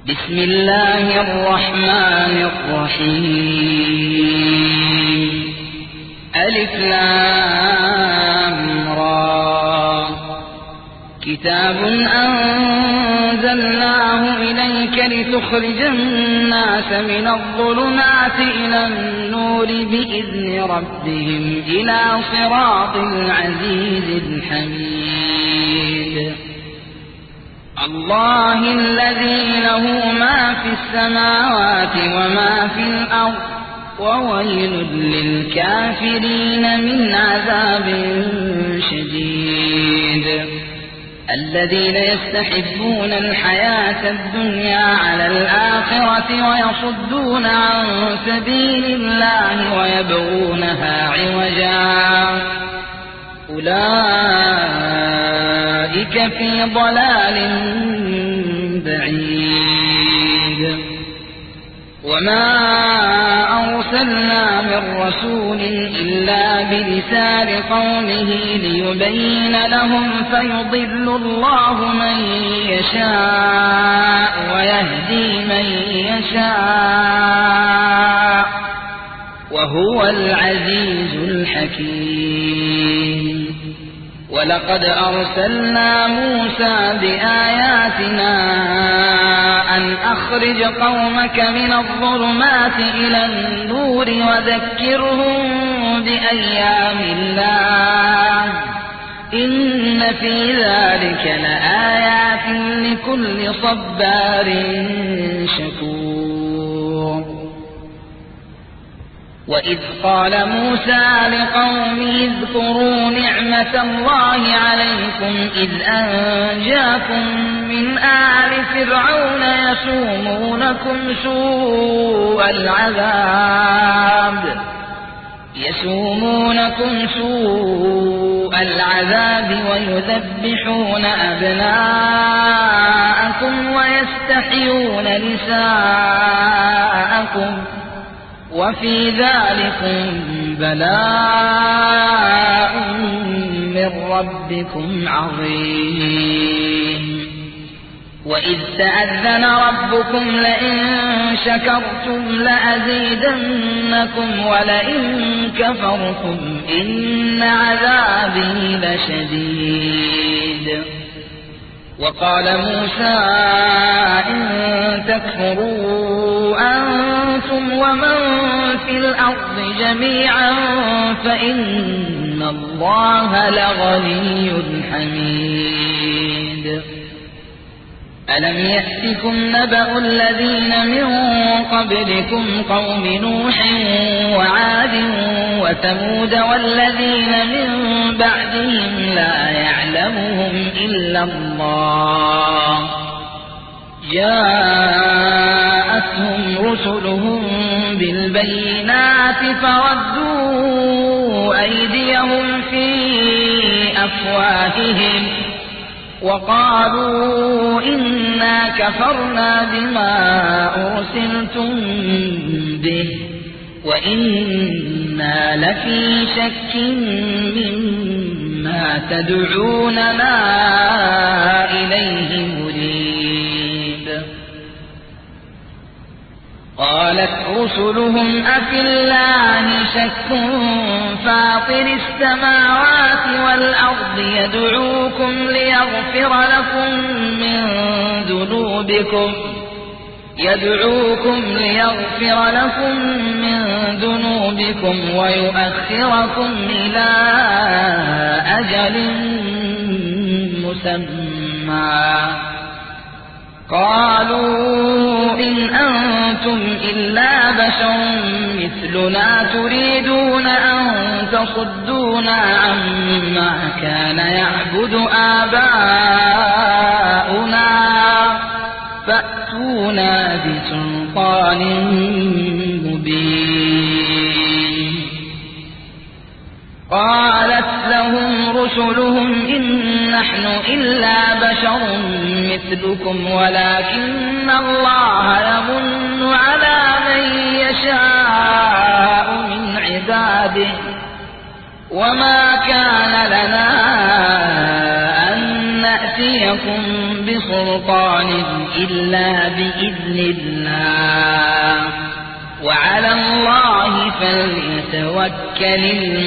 بسم الله الرحمن الرحيم. ألف لام را. كتاب أنزلناه إليك لتخرج الناس من الظلمات إلى النور بإذن ربهم إلى صراط العزيز الحميد. الله الذي له ما في السماوات وما في الأرض وويل للكافرين من عذاب شديد. الذين يستحبون الحياة الدنيا على الآخرة ويصدون عن سبيل الله ويبغونها عوجا أولئك في ضلال بعيد. وما أرسلنا من رسول إلا بلسان قومه ليبين لهم فيضل الله من يشاء ويهدي من يشاء وهو العزيز الحكيم. ولقد أرسلنا موسى بآياتنا أن أخرج قومك من الظلمات إلى النور وذكرهم بأيام الله إن في ذلك لآيات لكل صبار شكور. وإذ قال موسى لقومه اذكروا نعمة الله عليكم إذ أنجاكم من آل فرعون يسومونكم سوء العذاب ويذبحون أبناءكم ويستحيون نساءكم وفي ذلكم بلاء من ربكم عظيم. وإذ تأذن ربكم لئن شكرتم لأزيدنكم ولئن كفرتم إن عذابي لشديد. وقال موسى إن تكفروا أنتم ومن في الأرض جميعا فإن الله لغني حميد. ألم يأتكم نبأ الذين من قبلكم قوم نوح وعاد وثمود والذين من بعدهم لا يعلمهم إلا الله جاءتهم رسلهم بالبينات فردوا أيديهم في أفواههم وقالوا إنا كفرنا بما أرسلتم به وإنا لفي شك مما تدعوننا إليه مريب. قالت رسلهم أفي الله شك فاطر السماوات والأرض يدعوكم ليغفر لكم من ذنوبكم ويؤخركم إلى أجل مسمى. قالوا إن أنتم إلا بشر مثلنا تريدون أن تصدونا عما كان يعبد آباؤنا فأتونا بسلطان مبين. قالت لهم رسلهم إن نحن إلا بشر مثلكم ولكن الله يمن على من يشاء من عباده وما كان لنا أن نأتيكم بسلطان إلا بإذن الله وعلى الله فليتوكل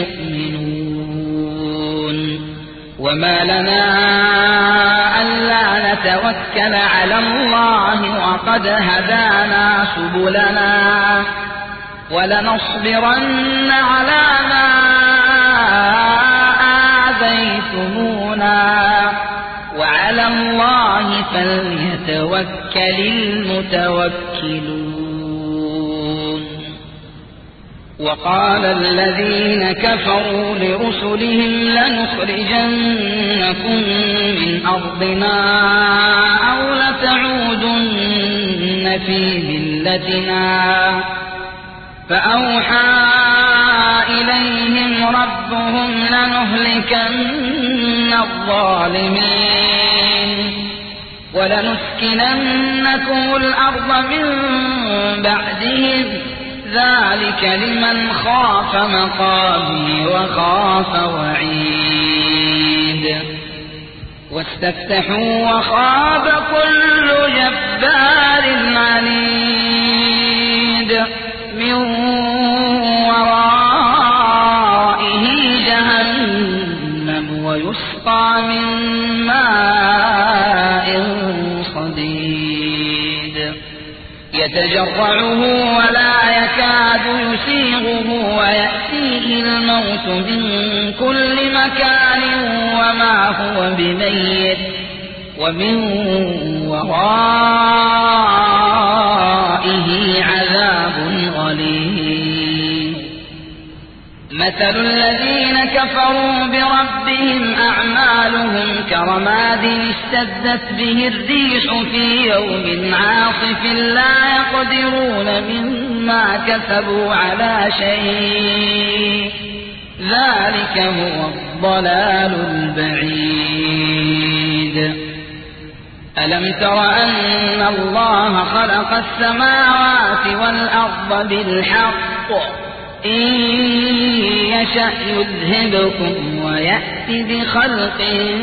المؤمنون وما لنا ألا نتوكل على الله وقد هدانا سبلنا ولنصبرن على ما آذيتمونا وعلى الله فليتوكل المتوكلون وقال الذين كفروا لرسلهم لنخرجنكم من أرضنا أو لتعودن في ملتنا فأوحى إليهم ربهم لنهلكن الظالمين ولنسكننكم الأرض من بعدهم ذلك لمن خاف مقامي وخاف وعيد واستفتحوا وخاب كل جبار عنيد من ورائه جهنم ويسقى من ماء صديد يتجرعه ولا يكاد يسيغه ويأتيه الموت من كل مكان وما هو بميت ومن ورائه عذاب غليظ مثل الذين كفروا بربهم أعمالهم كرماد اشتدت به الريح في يوم عاصف لا يقدرون مما كسبوا على شيء ذلك هو الضلال البعيد ألم تر أن الله خلق السماوات والأرض بالحق إن يشأ يذهبكم ويأتي بخلق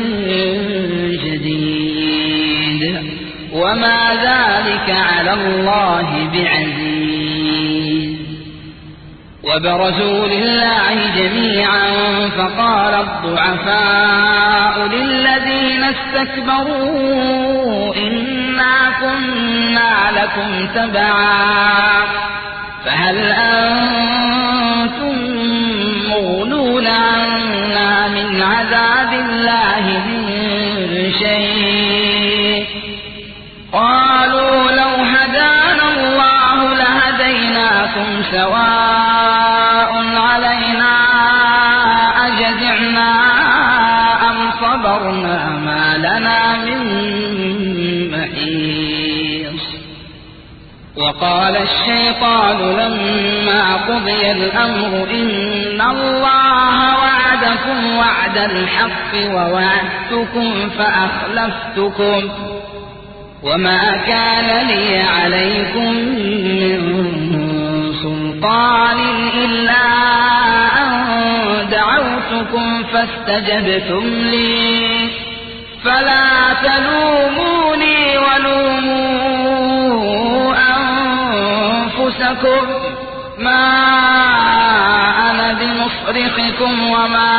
جديد وما ذلك على الله بعزيز وبرزوا لله جميعا فقال الضعفاء للذين استكبروا إنا كنا لكم تبعا فهل أنتم مغنون عنا من عذاب الله من شيء قالوا لو هدانا الله لهديناكم سواء علينا أجزعنا أم صبرنا ما لنا من محيص وقال الشيطان لما قضي الأمر إن الله وعدكم وعد الحق ووعدتكم فأخلفتكم وما كان لي عليكم من سلطان إلا أن دعوتكم فاستجبتم لي فلا تلوموني ولوموا أنفسكم ما أنا بمصرخكم وما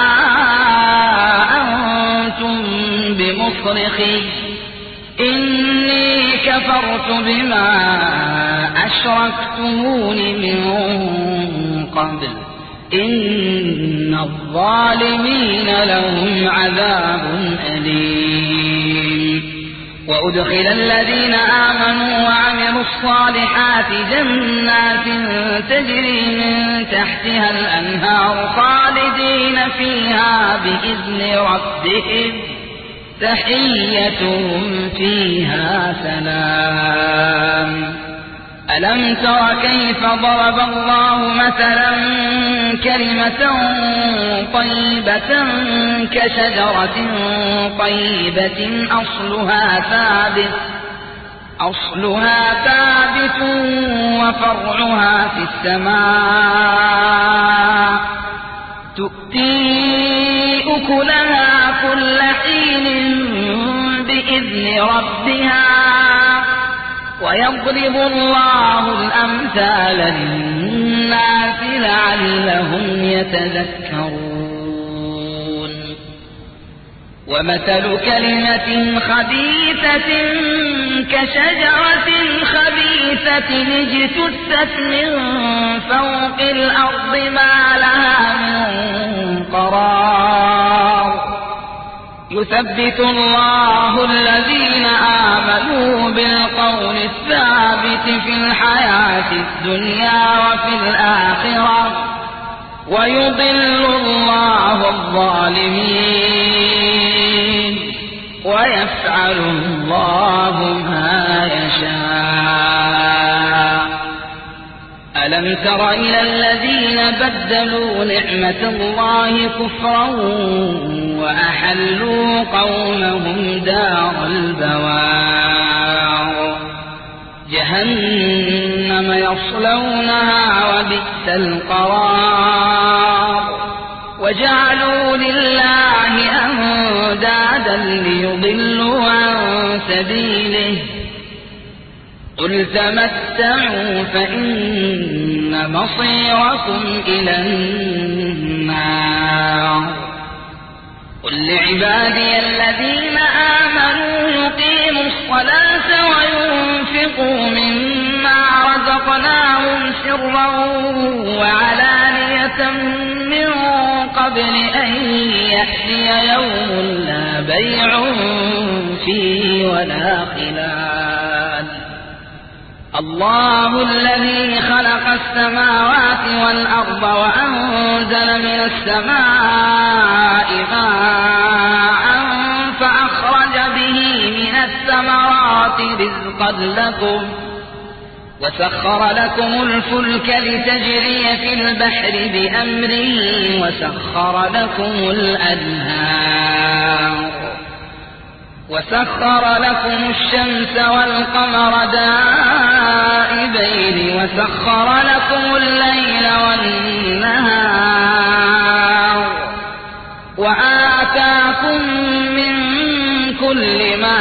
أنتم بمصرخي إني كفرت بما أشركتمون من قبل إن الظالمين لهم عذاب أليم وأدخل الذين آمنوا وعملوا الصالحات جنات تجري من تحتها الأنهار خالدين فيها بإذن ربهم تحيتهم فيها سلام ألم تر كيف ضرب الله مثلا كلمة طيبة كشجرة طيبة أصلها ثابت وفرعها في السماء تؤتي أكلها كل حين بإذن ربها ويضرب الله الأمثال للناس لعلهم يتذكرون ومثل كلمة خبيثة كشجرة خبيثة اجتثت من فوق الأرض ما لها من قرار يثبت الله الذين آمنوا بالقول الثابت في الحياة الدنيا وفي الآخرة ويضل الله الظالمين ويفعل الله ما يشاء ألم تر إلى الذين بدلوا نعمة الله كفرا وأحلوا قومهم دار البوار جهنم يصلونها وبئس القرار وجعلوا لله أندادا ليضلوا عن سبيله قل تمتعوا فإن مصيركم إلى النار قل لعبادي الذين آمنوا يقيموا الصلاة وينفقوا مما رزقناهم سرا وعلانية من قبل أن يأتي يوم لا بيع فيه ولا خلال الله الذي خلق السماوات والأرض وأنزل من السماء ماء فأخرج به من الثمرات رزقا لكم وسخر لكم الفلك لتجري في البحر بأمره وسخر لكم الأنهار وسخر لكم الشمس والقمر دائبين وسخر لكم الليل والنهار وآتاكم من كل ما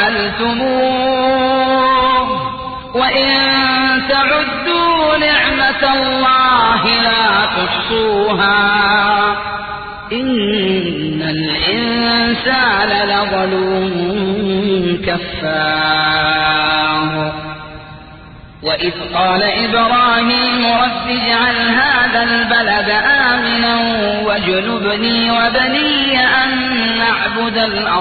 سألتموه وإن تعدوا نعمة الله لا تحصوها إن الإنسان لظلوم كفار وإذ قال إبراهيم رب اجعل هذا البلد آمنا واجنبني وبني أن نعبد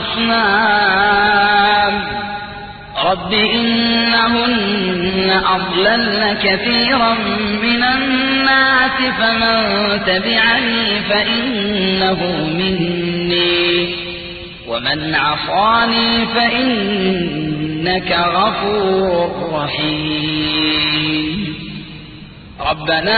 الأصنام رب إنهن أضللن كثيرا من الناس فمن تبعني فإنه مني ومن عصاني فإنك غفور رحيم ربنا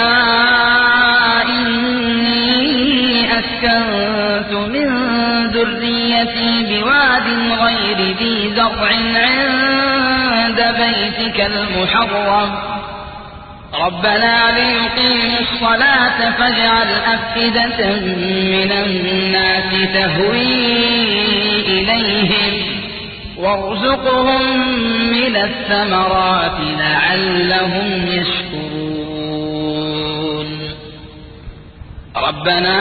إني أسكنت من ذريتي بواد غير ذي زرع عند بيتك المحرم ربنا ليقيموا الصلاة فاجعل أفئدة من الناس تهوي إليهم وارزقهم من الثمرات لعلهم يشكرون ربنا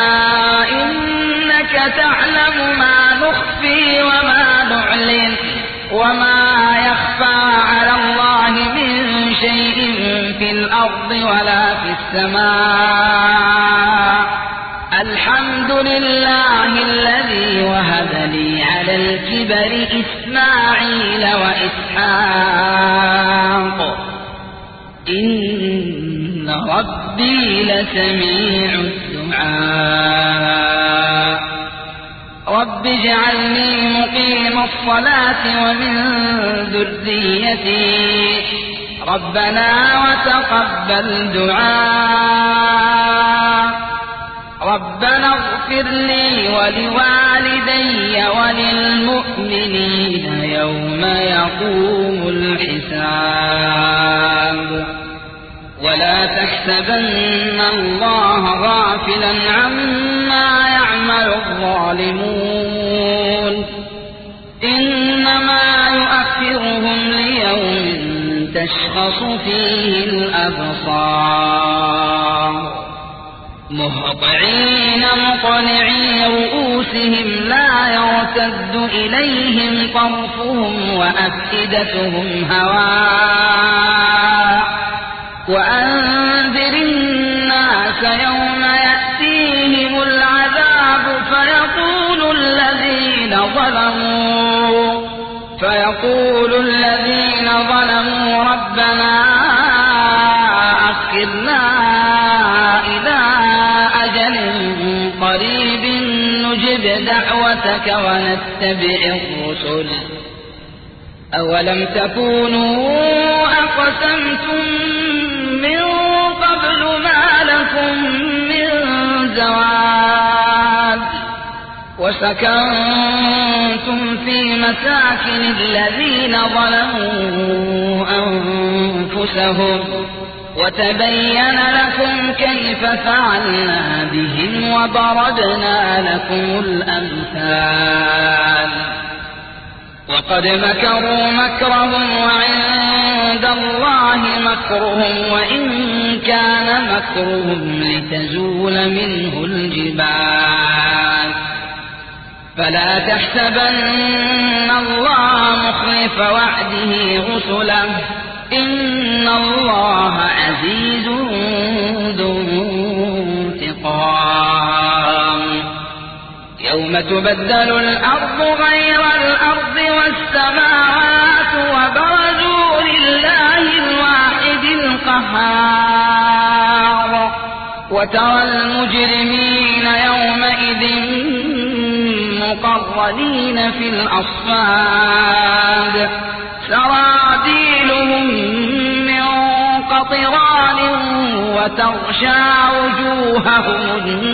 إنك تعلم ما نخفي وما نعلن وما يخفى على الله من شيء في الأرض ولا في السماء الحمد لله الذي وهب لي على الكبر إسماعيل وإسحاق إن ربي لسميع الدعاء رب اجعلني مقيم الصلاة ومن ذريتي ربنا وتقبل دعاء ربنا اغفر لي ولوالدي وللمؤمنين يوم يقوم الحساب ولا تحسبن الله غافلا عما يعمل الظالمون إنما يؤخرهم ليوم تشخص فيه الأبصار مهطعين مقنعي رؤوسهم لا يرتد إليهم طرفهم وأفئدتهم هواء وأنذر الناس يوم يأتيهم العذاب فيقول الذين ظلموا ربنا أخرنا إلى أجل قريب نجب دعوتك ونتبع الرسل أولم تكونوا أقسمتم من قبل ما لكم من زوال وسكنتم في مساكن الذين ظلموا أنفسهم وتبين لكم كيف فعلنا بهم وضربنا لكم الأمثال وقد مكروا مكرهم وعند الله مكرهم وإن كان مكرهم لتزول منه الجبال فلا تحسبن الله مخلف وعده رسله إن الله عزيز ذو انتقام يوم تبدل الأرض غير الأرض والسماوات وبرزوا لله الواحد القهار وترى المجرمين يومئذ مقرنين في الأصفاد سرابيلهم من قطران وتغشى وجوههم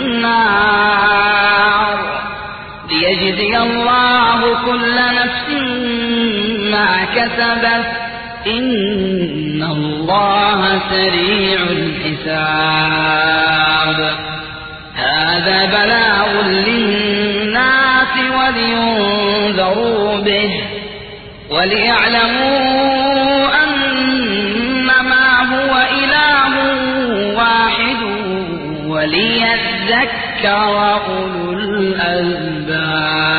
النار ليجزي الله كل نفس ما كسبت إن الله سريع الحساب هذا بلاغ للناس ولينذروا به وليعلموا أنما هو إله واحد وليذكر أولو الألباب